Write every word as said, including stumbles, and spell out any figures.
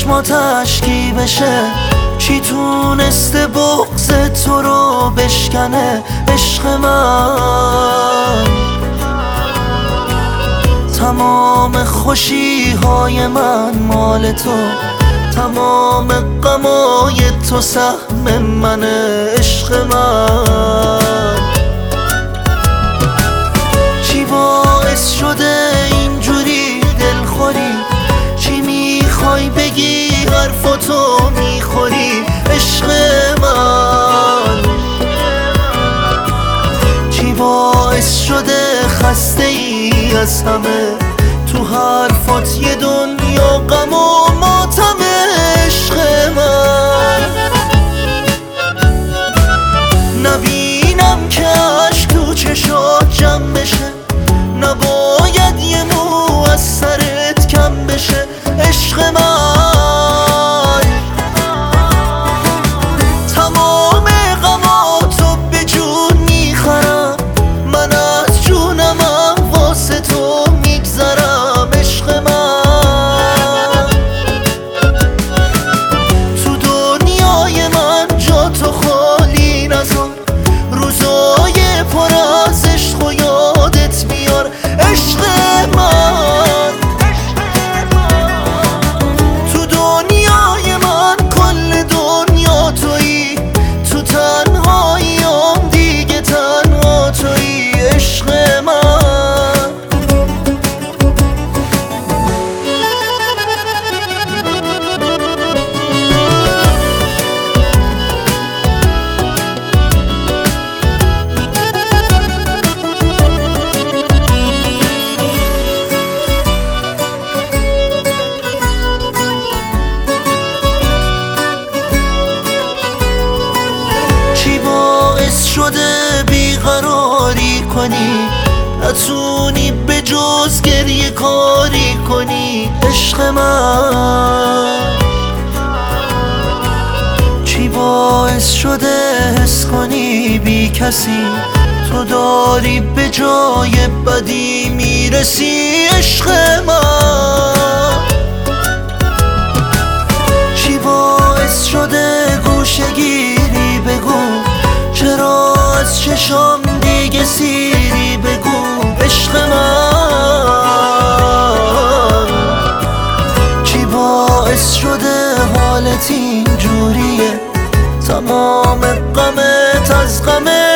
چشماتش کی بشه؟ چی تونسته بغض تو رو بشکنه؟ عشق من تمام خوشی های من مال تو، تمام غمای تو سهم منه. عشق من چی باعث شده اینجوری دلخوری؟ چی میخوای بگی حرفاتو میخوری؟ عشق من چی باعث شده خسته ای از همه؟ تو حرفات یه دنیا غم و ماتمه. عشق من نبینم که عشق تو چشات جمع بشه، نباید یه مو از سرت کم بشه. عشق من تمام غماتو به جون میخرم، من از جونمم واسه تو میگذرم. عشق من تو دنیای من جا تو خالی نذار، روزای پر از عشق و یادت میار. عشق من تو دنیای من کل دنیا تویی، تو تنهاییام دیگه تنها تویی. عشق من چی باعث شده بیقراری کنی؟ نتونی به جز گریه کاری کنی. عشق من چی باعث شده حس کنی بی کسی تو داری به جای بدی میرسی؟ عشق من چی باعث شده گوشه گیری؟ بگو چرا از چشام دیگه سیری؟ بگو عشق من چی باعث شده حالت اینجوریه؟ تمام غمت از غم